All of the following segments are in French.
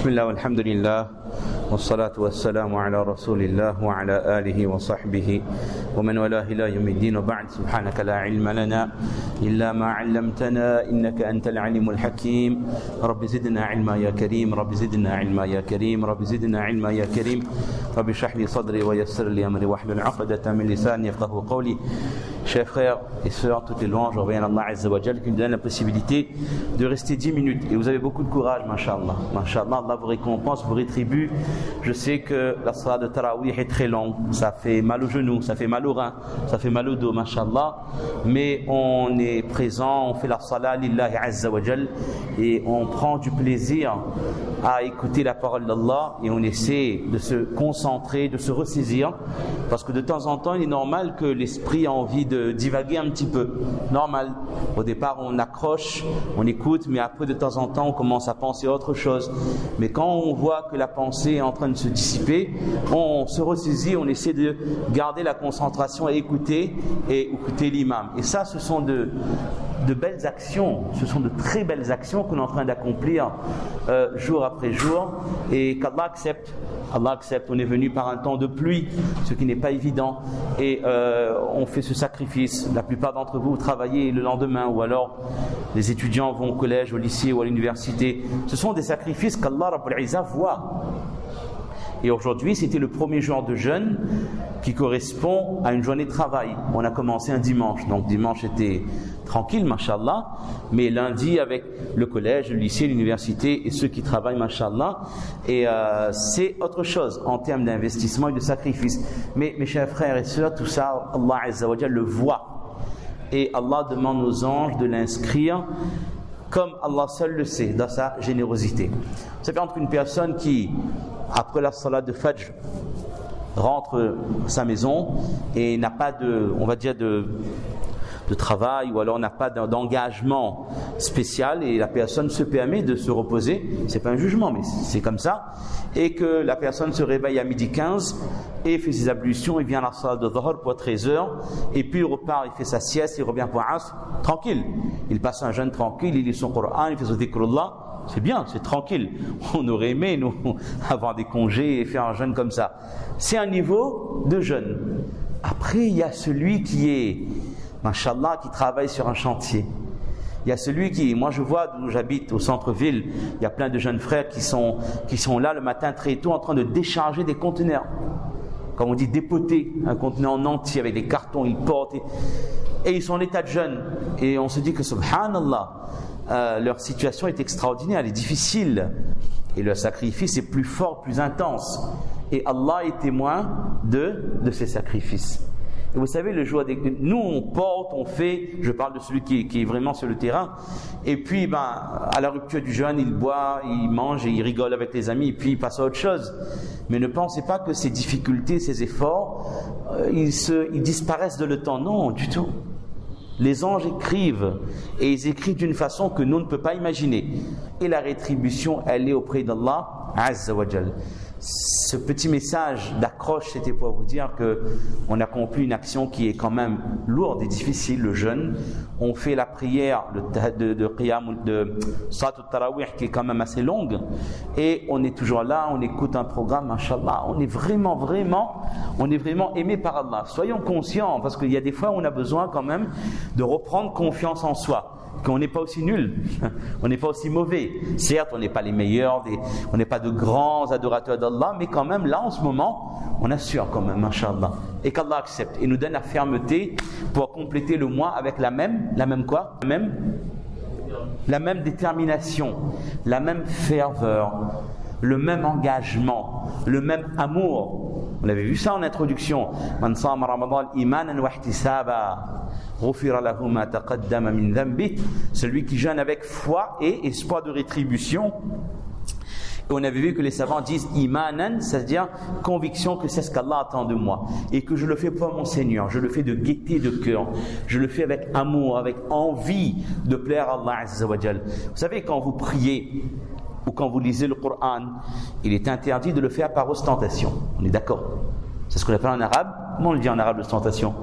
بسم الله والحمد لله والصلاة والسلام على رسول الله وعلى آله وصحبه ومن والاه إلى يوم الدين وبعد سبحانك لا علم لنا إلا ما علمتنا إنك أنت العليم الحكيم رب زدنا علما يا كريم رب زدنا علما يا كريم رب زدنا علما يا كريم رب اشرح لي صدري ويسر لي أمري واحلل عقدة من لساني يفقهوا قولي. Chers frères et sœurs, toutes les louanges reviennent à Allah Azza wa Jal qui nous donne la possibilité de rester 10 minutes. Et vous avez beaucoup de courage, mashallah. Mashallah, Allah vous récompense, vous rétribue. Je sais que la salat de Tarawih est très longue. Ça fait mal aux genoux, ça fait mal aux reins, ça fait mal au dos, mashallah. Mais on est présent, on fait la salat lillahi Azza wa Jal et on prend du plaisir à écouter la parole d'Allah et on essaie de se concentrer, de se ressaisir. Parce que de temps en temps, il est normal que l'esprit a envie de divaguer un petit peu. Normal. Au départ, on accroche, on écoute, mais après, de temps en temps, on commence à penser à autre chose. Mais quand on voit que la pensée est en train de se dissiper, on se ressaisit, on essaie de garder la concentration et écouter l'imam. Et ça, ce sont de belles actions, ce sont de très belles actions qu'on est en train d'accomplir jour après jour et qu'Allah accepte. Allah accepte, on est venu par un temps de pluie, ce qui n'est pas évident, et on fait ce sacrifice. La plupart d'entre vous travaillez le lendemain, ou alors les étudiants vont au collège, au lycée ou à l'université. Ce sont des sacrifices qu'Allah Rabbul Izzah voit. Et aujourd'hui, c'était le premier jour de jeûne qui correspond à une journée de travail. On a commencé un dimanche, donc dimanche était tranquille, mashallah, mais lundi avec le collège, le lycée, l'université et ceux qui travaillent, mashallah, et c'est autre chose en termes d'investissement et de sacrifice. Mais mes chers frères et sœurs, tout ça, Allah Azza wa Jal le voit. Et Allah demande aux anges de l'inscrire comme Allah seul le sait, dans sa générosité. Vous savez, entre une personne qui, après la salat de Fajr, rentre à sa maison et n'a pas de, on va dire, de travail, ou alors n'a pas d'engagement spécial et la personne se permet de se reposer, c'est pas un jugement mais c'est comme ça, et que la personne se réveille à 12h15 et fait ses ablutions, il vient à la salle de Dhuhr pour 13h et puis il repart, il fait sa sieste, il revient pour Asr, tranquille, il passe un jeûne tranquille, il lit son Coran, il fait son dhikrullah, c'est bien, c'est tranquille. On aurait aimé nous avoir des congés et faire un jeûne comme ça. C'est un niveau de jeûne. Après il y a celui qui est Mashallah, qui travaille sur un chantier. Il y a celui qui, moi je vois d'où j'habite, au centre-ville, il y a plein de jeunes frères qui sont là le matin très tôt en train de décharger des conteneurs. Comme on dit, dépoter un conteneur en entier avec des cartons, ils portent. Et ils sont en état de jeûne. Et on se dit que, subhanallah, leur situation est extraordinaire, elle est difficile. Et leur sacrifice est plus fort, plus intense. Et Allah est témoin de ces sacrifices. Et vous savez, le jour nous on porte, on fait, je parle de celui qui est vraiment sur le terrain, et puis à la rupture du jeûne, il boit, il mange et il rigole avec les amis, et puis il passe à autre chose. Mais ne pensez pas que ces difficultés, ces efforts, ils disparaissent de le temps. Non, du tout. Les anges écrivent, et ils écrivent d'une façon que nous ne pouvons pas imaginer. Et la rétribution, elle est auprès d'Allah Azza wa Jal. Ce petit message d'accroche, c'était pour vous dire qu'on accomplit une action qui est quand même lourde et difficile, le jeûne. On fait la prière de Qiyam, de Salat al-Tarawih qui est quand même assez longue. Et on est toujours là, on écoute un programme, mashallah. On est vraiment aimé par Allah. Soyons conscients, parce qu'il y a des fois où on a besoin quand même de reprendre confiance en soi. Qu'on n'est pas aussi nul, on n'est pas aussi mauvais. Certes, on n'est pas les meilleurs, on n'est pas de grands adorateurs d'Allah, mais quand même, là, en ce moment, on assure quand même, mashallah. Et qu'Allah accepte et nous donne la fermeté pour compléter le mois avec la même quoi ? La même détermination, la même ferveur, le même engagement, le même amour. On avait vu ça en introduction. Man sama Ramadan imanan wa ihtisaba. Celui qui jeûne avec foi et espoir de rétribution. Et on avait vu que les savants disent imanan, c'est-à-dire conviction que c'est ce qu'Allah attend de moi et que je le fais pour mon Seigneur, je le fais de gaieté de cœur, je le fais avec amour, avec envie de plaire à Allah Azza wa Jal. Vous savez, quand vous priez ou quand vous lisez le Coran, il est interdit de le faire par ostentation. On est d'accord? C'est ce qu'on appelle en arabe. Comment on le dit en arabe, l'ostentation?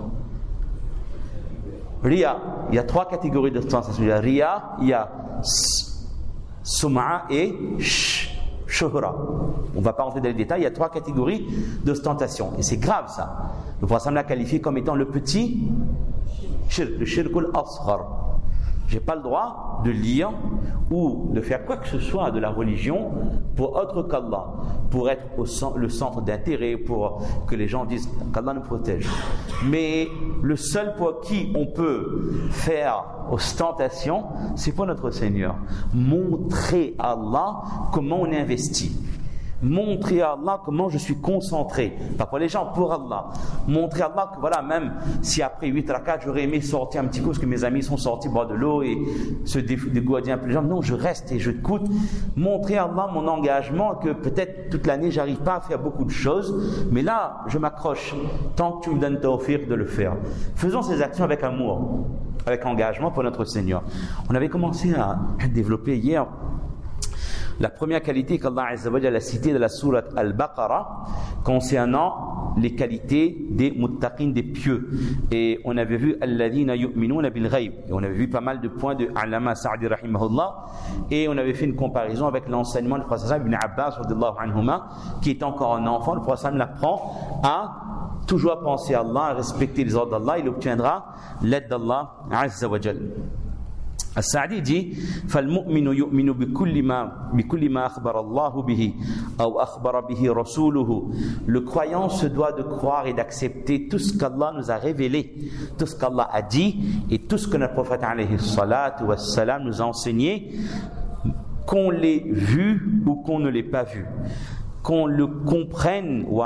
Riya, il y a 3 catégories d'ostentation. Il y a Riya, il y a Sum'a et shuhra. On ne va pas rentrer dans les détails, il y a 3 catégories d'ostentation. Et c'est grave ça. Le prophète l'a qualifié comme étant le petit shirk, le shirkul asghar. Je n'ai pas le droit de lire ou de faire quoi que ce soit de la religion pour autre qu'Allah, pour être le centre d'intérêt, pour que les gens disent qu'Allah nous protège. Mais le seul pour qui on peut faire ostentation, c'est pour notre Seigneur. Montrer à Allah comment on est investi. Montrer à Allah comment je suis concentré, pas pour les gens, pour Allah. Montrer à Allah que voilà, même si après 8 rakats j'aurais aimé sortir un petit coup parce que mes amis sont sortis boire de l'eau et se dégourdir un peu les jambes, non, je reste et je écoute. Montrer à Allah mon engagement, que peut-être toute l'année j'arrive pas à faire beaucoup de choses, mais là je m'accroche tant que tu me donnes tawfiq de le faire. Faisons ces actions avec amour, avec engagement pour notre Seigneur. On avait commencé à développer hier la première qualité qu'Allah Azza wa Jalla a citée dans la sourate Al-Baqarah concernant les qualités des muttaqin, des pieux. Et on avait vu alladhina yu'minuna bil ghaib. Et on avait vu pas mal de points de Allama Sa'di rahimahullah. Et on avait fait une comparaison avec l'enseignement du prophète Ibn Abbas radhiyallahu anhuma, qui est encore un enfant. Le prophète l'apprend à toujours penser à Allah, à respecter les ordres d'Allah. Il obtiendra l'aide d'Allah Azza wa Jalla. As-Sa'di dit فالمؤمن يؤمن بكل ما أخبر الله به أو أخبر به رسوله. Le croyant se doit de croire et d'accepter tout ce qu'Allah nous a révélé, tout ce qu'Allah a dit et tout ce que notre prophète alayhi salatu wassalam nous a enseigné, qu'on l'ait vu ou qu'on ne l'ait pas vu, qu'on le comprenne ou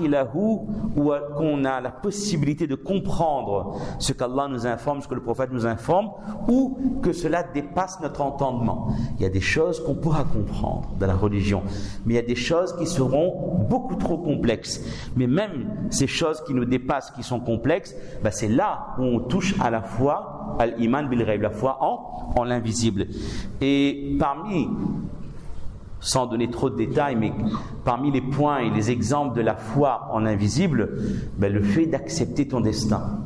qu'on a la possibilité de comprendre ce qu'Allah nous informe, ce que le prophète nous informe, ou que cela dépasse notre entendement. Il y a des choses qu'on pourra comprendre dans la religion, mais il y a des choses qui seront beaucoup trop complexes. Mais même ces choses qui nous dépassent, qui sont complexes, c'est là où on touche à la foi al-iman bil ghaib, la foi en l'invisible. Et sans donner trop de détails, mais parmi les points et les exemples de la foi en l'invisible, le fait d'accepter ton destin,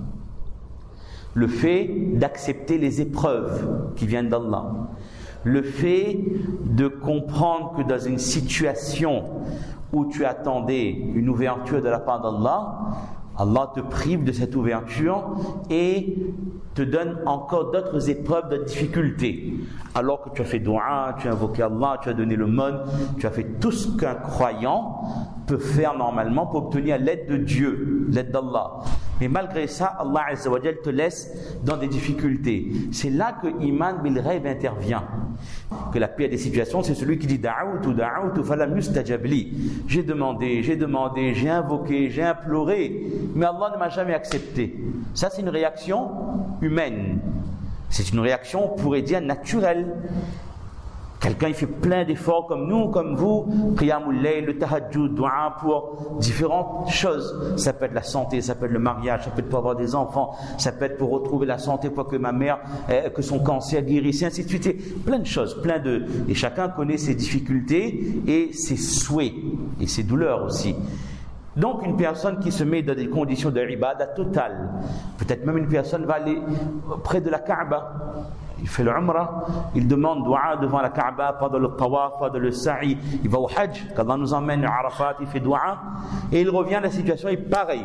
le fait d'accepter les épreuves qui viennent d'Allah, le fait de comprendre que dans une situation où tu attendais une ouverture de la part d'Allah, Allah te prive de cette ouverture et te donne encore d'autres épreuves, de difficultés. Alors que tu as fait dua, tu as invoqué Allah, tu as donné le monde, tu as fait tout ce qu'un croyant peut faire normalement pour obtenir l'aide de Dieu, l'aide d'Allah. Mais malgré ça, Allah Azza wa Jal te laisse dans des difficultés. C'est là que Iman bil ghaib intervient. Que la pire des situations, c'est celui qui dit da'awtu falam yustajab li. J'ai demandé, j'ai invoqué, j'ai imploré, mais Allah ne m'a jamais accepté. Ça, c'est une réaction humaine. C'est une réaction, on pourrait dire, naturelle. Quelqu'un il fait plein d'efforts comme nous, comme vous, qiyamul layl, le tahajjud, dua pour différentes choses. Ça peut être la santé, ça peut être le mariage, ça peut être pour avoir des enfants, ça peut être pour retrouver la santé, pour que ma mère, que son cancer guérisse, ainsi de suite. C'est plein de choses, et chacun connaît ses difficultés et ses souhaits et ses douleurs aussi. Donc une personne qui se met dans des conditions de ibadah totale, peut-être même une personne va aller près de la Kaaba, il fait le Umrah, il demande dua devant la Kaaba, pendant le tawaf, pendant le sa'i, il va au Hajj, quand Allah nous emmène à Arafat, il fait dua, et il revient, la situation est pareille.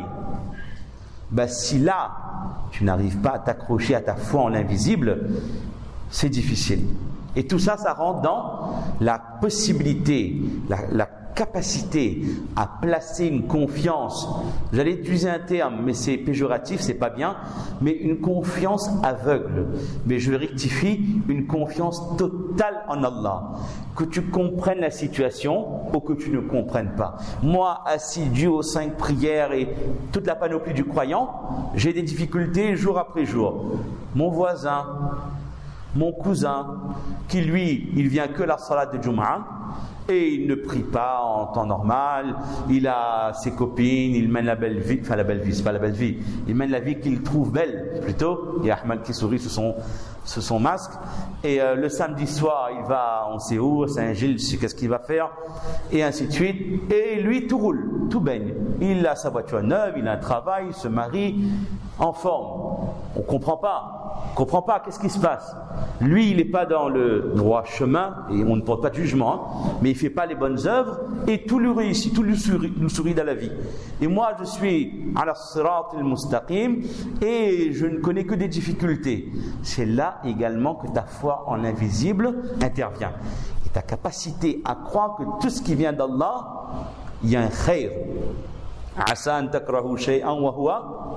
Si là, tu n'arrives pas à t'accrocher à ta foi en l'invisible, c'est difficile. Et tout ça, ça rentre dans la possibilité, la capacité à placer une confiance, j'allais utiliser un terme, mais c'est péjoratif, c'est pas bien, mais une confiance aveugle. Mais je rectifie, une confiance totale en Allah. Que tu comprennes la situation ou que tu ne comprennes pas. Moi, assidu aux 5 prières et toute la panoplie du croyant, j'ai des difficultés jour après jour. Mon voisin, mon cousin, qui lui, il vient que la salat de Jumu'ah, et il ne prie pas en temps normal, il a ses copines, il mène la belle vie, enfin la belle vie, c'est pas la belle vie, il mène la vie qu'il trouve belle, plutôt. Il y a Ahmed qui sourit sous son masque, et le samedi soir, il va, on sait où, Saint-Gilles, je sais qu'est-ce qu'il va faire, et ainsi de suite, et lui, tout roule, tout baigne. Il a sa voiture neuve, il a un travail, il se marie, en forme. On comprend pas. ne comprend pas, qu'est-ce qui se passe? Lui, il n'est pas dans le droit chemin, et on ne porte pas de jugement, mais il ne fait pas les bonnes œuvres, et tout lui réussit, tout lui sourit dans la vie. Et moi, je suis ala sirat al-mustaqim, et je ne connais que des difficultés. C'est là également que ta foi en l'invisible intervient. Et ta capacité à croire que tout ce qui vient d'Allah, il y a un khayr. Asa an takrahu shay'an wa huwa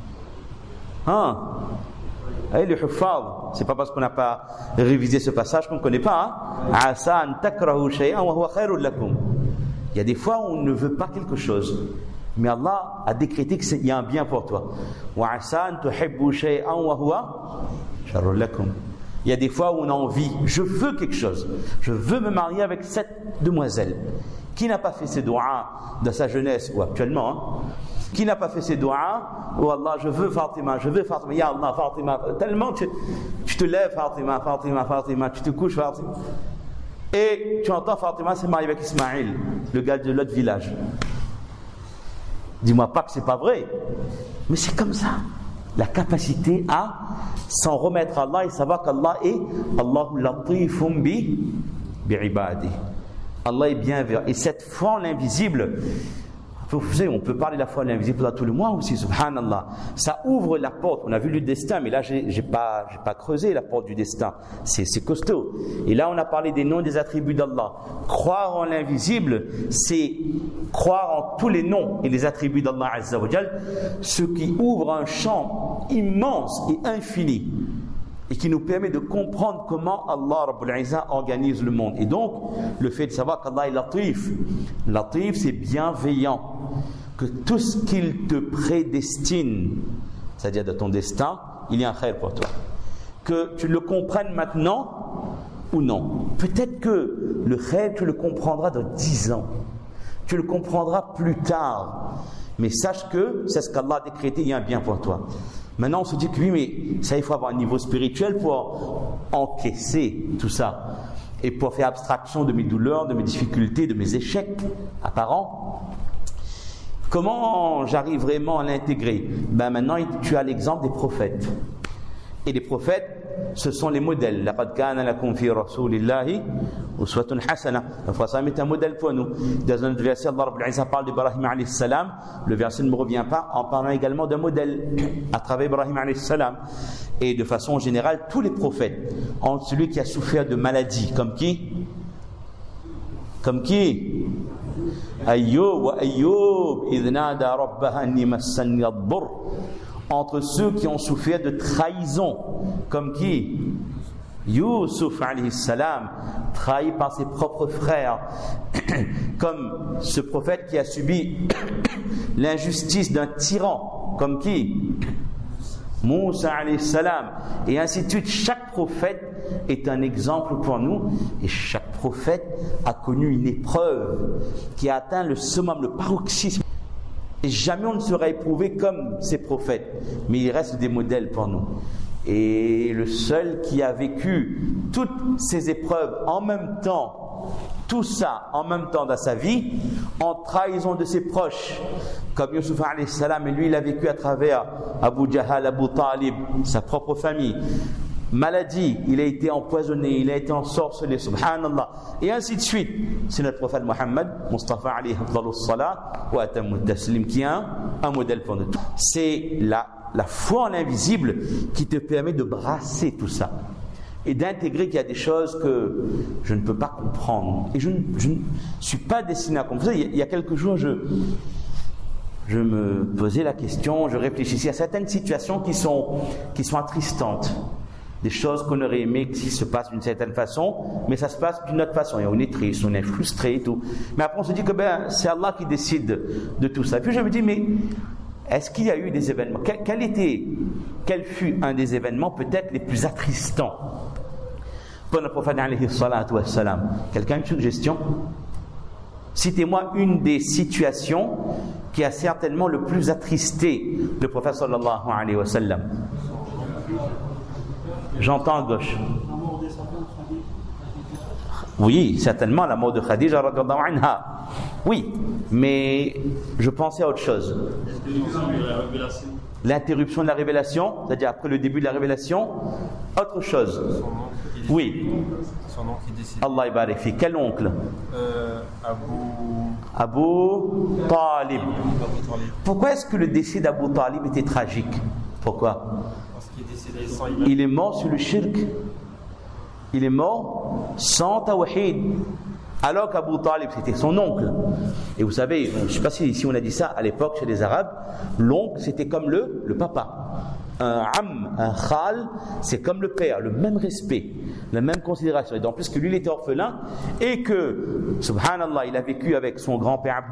le huffaz, c'est pas parce qu'on n'a pas révisé ce passage qu'on ne connaît pas. Asa an takrahu shay'an wa huwa khayrun lakum. Il y a des fois où on ne veut pas quelque chose, mais Allah a décrété qu'il y a un bien pour toi. Wa asa an tuhibbu shay'an wa huwa sharrun lakum. Il y a des fois où on a envie, je veux quelque chose, je veux me marier avec cette demoiselle. Qui n'a pas fait ses doigts dans sa jeunesse ou actuellement, Qui n'a pas fait ses doigts? Oh Allah, je veux Fatima, Ya Allah, Fatima. Tellement tu te lèves, Fatima, tu te couches, Fatima. Et tu entends Fatima s'est mariée avec Ismaïl, le gars de l'autre village. Dis-moi pas que c'est pas vrai, mais c'est comme ça. La capacité à s'en remettre à Allah et savoir qu'Allah est Allahu latifum bi'ibadi. Allah est bienveillant. Et cette foi en l'invisible, vous savez, on peut parler de la foi en l'invisible dans tout le mois aussi, subhanallah. Ça ouvre la porte. On a vu le destin, mais là, j'ai pas creusé la porte du destin. C'est costaud. Et là, on a parlé des noms, des attributs d'Allah. Croire en l'invisible, c'est croire en tous les noms et les attributs d'Allah Azza wa Jal, ce qui ouvre un champ immense et infini, et qui nous permet de comprendre comment Allah Rabbul Izzah organise le monde. Et donc, le fait de savoir qu'Allah est latif. Latif, c'est bienveillant. Que tout ce qu'il te prédestine, c'est-à-dire de ton destin, il y a un khayr pour toi. Que tu le comprennes maintenant ou non. Peut-être que le khayr, tu le comprendras dans 10 ans. Tu le comprendras plus tard. Mais sache que c'est ce qu'Allah a décrété, il y a un bien pour toi. Maintenant, on se dit que oui, mais ça, il faut avoir un niveau spirituel pour encaisser tout ça. Et pour faire abstraction de mes douleurs, de mes difficultés, de mes échecs apparents. Comment j'arrive vraiment à l'intégrer? Maintenant, tu as l'exemple des prophètes. Et les prophètes, ce sont les modèles. لَقَدْ كَانَ لَكُمْ فِي رَسُولِ اللَّهِ أُسْوَةٌ حَسَنَةٌ. Le prophète est un modèle pour nous. Dans un verset, Allah Rabbul Izzah parle d'Ibrahim alayhi salam. Le verset ne me revient pas, en parlant également d'un modèle à travers Ibrahim alayhi salam. Et de façon générale, tous les prophètes, entre celui qui a souffert de maladies, comme qui? Ayyub wa Ayyub idh nada rabbahu anni massani ad-durr. Entre ceux qui ont souffert de trahison, comme qui? Yusuf alayhi salam, trahi par ses propres frères, comme ce prophète qui a subi l'injustice d'un tyran, comme qui? Moussa alayhi salam, et ainsi de suite. Chaque prophète est un exemple pour nous, et chaque prophète a connu une épreuve qui a atteint le summum, le paroxysme. Et jamais on ne sera éprouvé comme ces prophètes, mais ils restent des modèles pour nous. Et le seul qui a vécu toutes ces épreuves en même temps, tout ça en même temps dans sa vie, en trahison de ses proches, comme Yusuf alayhi salam, et lui il a vécu à travers Abu Jahal, Abu Talib, sa propre famille. Maladie, il a été empoisonné, il a été ensorcelé, subhanallah, et ainsi de suite. C'est notre prophète Muhammad, Mustafa alayhi afdalus salat wa atammu taslim, qui est un modèle pour nous. C'est la foi en l'invisible qui te permet de brasser tout ça et d'intégrer qu'il y a des choses que je ne peux pas comprendre. Et je ne suis pas destiné à comprendre. Il y a quelques jours, je me posais la question, je réfléchissais à certaines situations qui sont attristantes. Des choses qu'on aurait aimé qu'ils se passent d'une certaine façon, mais ça se passe d'une autre façon. Et on est triste, on est frustré et tout. Mais après on se dit que c'est Allah qui décide de tout ça. Et puis je me dis, mais est-ce qu'il y a eu des événements? Quel fut un des événements peut-être les plus attristants pour le prophète alayhi salatu wassalam? Quelqu'un a une suggestion? Citez-moi une des situations qui a certainement le plus attristé le prophète sallallahu alayhi wa sallam. J'entends à gauche. Oui, certainement la mort de Khadija radhiyallahu anha. Oui, mais je pensais à autre chose. L'interruption de la révélation, c'est-à-dire après le début de la révélation. Autre chose. Oui. Son oncle est décédé. Allah ibarik fi. Quel oncle? Abu Talib. Pourquoi est-ce que le décès d'Abu Talib était tragique? Pourquoi? Parce qu'il est décédé sans iman. Il est mort sur le shirk. Il est mort sans tawhid. Alors qu'Abu Talib, c'était son oncle. Et vous savez, je ne sais pas si on a dit ça à l'époque chez les Arabes, l'oncle c'était comme le papa. Un am, un khal, c'est comme le père, le même respect, la même considération. Et donc, puisque lui il était orphelin et que, subhanallah, il a vécu avec son grand-père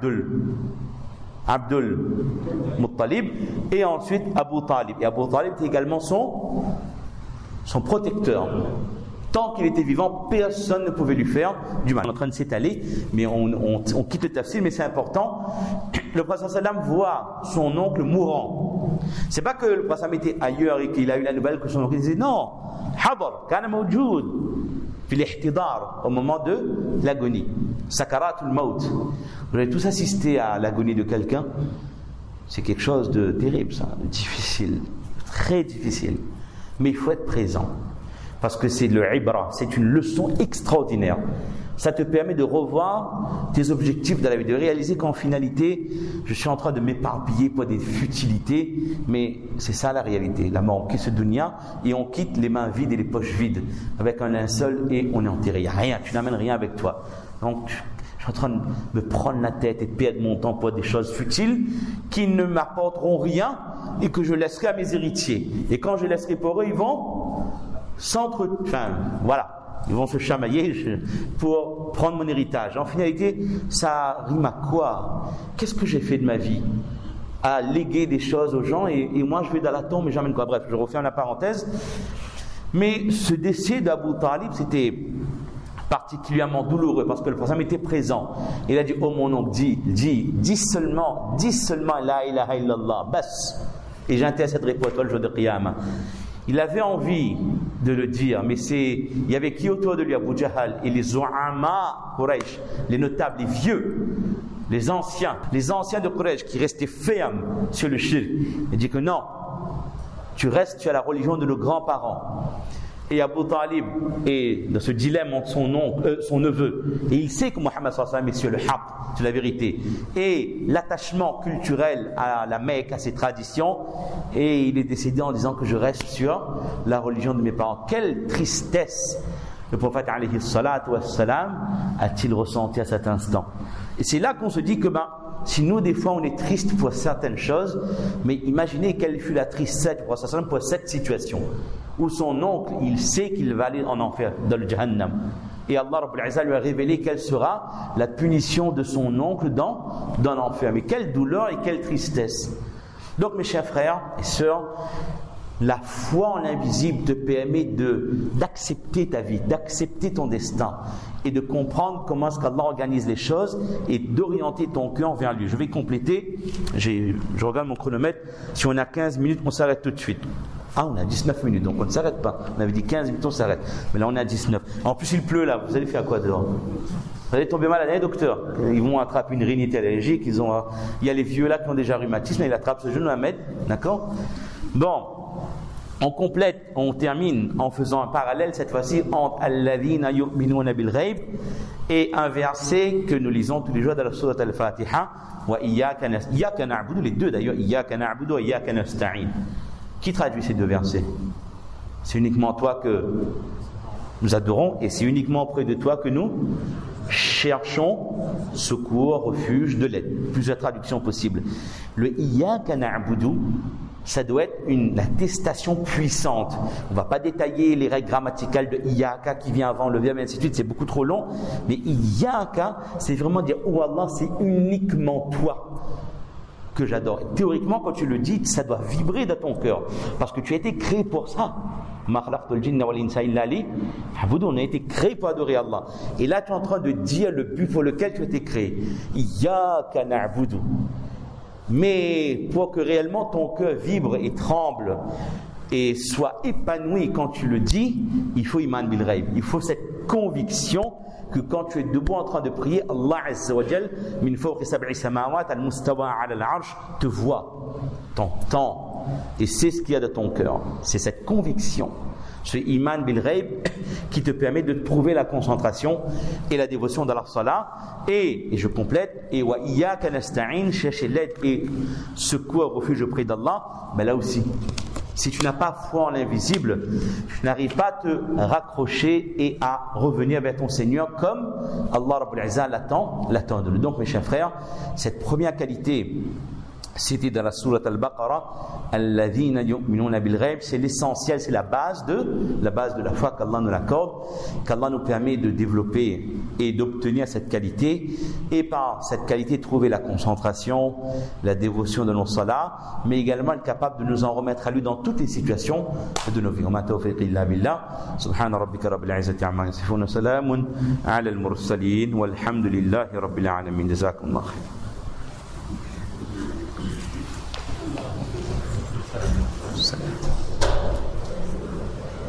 Abdul Muttalib et ensuite Abu Talib. Et Abu Talib était également son protecteur. Tant qu'il était vivant, personne ne pouvait lui faire du mal. On est en train de s'étaler, mais on quitte le tafsir, mais c'est important. Le prophète sallam voit son oncle mourant. C'est pas que le prophète était ailleurs et qu'il a eu la nouvelle que son oncle disait non. Hadar, kana mawjoud, fil ihtidar, au moment de l'agonie. Sakaratul maut. Vous avez tous assisté à l'agonie de quelqu'un. C'est quelque chose de terrible, ça, de difficile, très difficile. Mais il faut être présent. Parce que c'est le ibra, c'est une leçon extraordinaire. Ça te permet de revoir tes objectifs dans la vie, de réaliser qu'en finalité, je suis en train de m'éparpiller pour des futilités, mais c'est ça la réalité. La mort, on quitte ce dunya et on quitte les mains vides et les poches vides, avec un linceul et on est enterré. Il n'y a rien, tu n'amènes rien avec toi. Donc, je suis en train de me prendre la tête et de perdre mon temps pour des choses futiles qui ne m'apporteront rien et que je laisserai à mes héritiers. Et quand je laisserai pour eux, ils vont ils vont se chamailler pour prendre mon héritage. En finalité, ça rime à quoi? Qu'est-ce que j'ai fait de ma vie? À léguer des choses aux gens et moi je vais dans la tombe et j'emmène quoi? Bref, je referme la parenthèse. Mais ce décès d'Abu Talib, c'était particulièrement douloureux parce que le prophète était présent. Il a dit: oh mon oncle, dis seulement la ilaha illallah, bas, et j'intercéderai pour toi le jour de Qiyamah. Il avait envie de le dire, mais il y avait qui autour de lui? Abu Jahal et les Zu'ama Quraysh, les notables, les vieux, les anciens de Quraysh qui restaient fermes sur le shirk. Il dit que non, tu as la religion de nos grands-parents. Et Abu Talib est dans ce dilemme entre son neveu, et il sait que Muhammad sallallahu alayhi wa sallam est sur le haqq, sur la vérité, et l'attachement culturel à la Mecque, à ses traditions, et il est décidé en disant que je reste sur la religion de mes parents. Quelle tristesse le prophète alayhi salatu wassalam a-t-il ressenti à cet instant. Et c'est là qu'on se dit que si nous des fois on est triste pour certaines choses, mais imaginez quelle fut la tristesse du prophète sallam pour cette situation où son oncle, il sait qu'il va aller en enfer, dans le Jahannam. Et Allah Rabbul Izzah lui a révélé quelle sera la punition de son oncle dans l'enfer. Mais quelle douleur et quelle tristesse. Donc mes chers frères et sœurs, la foi en l'invisible te permet d'accepter ta vie, d'accepter ton destin et de comprendre comment est-ce qu'Allah organise les choses et d'orienter ton cœur vers lui. Je vais compléter, je regarde mon chronomètre, si on a 15 minutes, on s'arrête tout de suite. Ah, on a 19 minutes, donc on ne s'arrête pas. On avait dit 15 minutes, on s'arrête. Mais là, on a 19. En plus, il pleut là. Vous allez faire quoi dehors? Vous allez tomber malade, hein, docteur? Ils vont attraper une rhinite allergique. Il y a les vieux là qui ont déjà rhumatisme. Ils attrapent ce genou à mettre. D'accord? Bon. On complète, on termine en faisant un parallèle cette fois-ci entre Alladhina yu'minuna bil ghaib et un verset que nous lisons tous les jours dans la sourate Al-Fatiha. Wa iyyaka na'budu, les deux d'ailleurs. Iyyaka na'budu wa iyyaka nasta'in. Qui traduit ces deux versets? C'est uniquement toi que nous adorons et c'est uniquement auprès de toi que nous cherchons secours, refuge, de l'aide. Plusieurs traductions possibles. Le Iyyaka na'budu, ça doit être une attestation puissante. On ne va pas détailler les règles grammaticales de Iyyaka qui vient avant le verbe et ainsi de suite, c'est beaucoup trop long. Mais Iyyaka, c'est vraiment dire: oh Allah, c'est uniquement toi que j'adore. Théoriquement, quand tu le dis, ça doit vibrer dans ton cœur parce que tu as été créé pour ça. On a été créé pour adorer Allah. Et là, tu es en train de dire le but pour lequel tu as été créé. Iyyaka na'budu. Mais pour que réellement ton cœur vibre et tremble et soit épanoui quand tu le dis, il faut iman bil ghaib. Il faut cette conviction que quand tu es debout en train de prier, Allah Azza wa Jal, min fawqi sab'i samawat al-mustawa ala al-arsh, te voit, t'entend, et c'est ce qu'il y a de ton cœur. C'est cette conviction, ce iman bil ghaib qui te permet de trouver la concentration et la dévotion dans la salat. Et je complète, et wa iyyaka nasta'in, chercher l'aide et secours, refuge auprès d'Allah. Mais là aussi, si tu n'as pas foi en l'invisible, tu n'arrives pas à te raccrocher et à revenir vers ton Seigneur comme Allah Rabbul Izzah l'attend de nous. Donc mes chers frères, cette première qualité, c'était dans la sourate Al-Baqarah, Alladhina yu'minuna bil ghaib, c'est l'essentiel, c'est la base de la foi qu'Allah nous l'accorde, qu'Allah nous permet de développer et d'obtenir cette qualité, et par cette qualité trouver la concentration, la dévotion de nos salats, mais également être capable de nous en remettre à lui dans toutes les situations de nos vies. Wa ma tawfiqi illa billah. Subhana rabbika rabbil izzati amma yasifun, salamun ala al-mursalin, walhamdulillahi rabbil alamin. Jazakumullah khair. Salam.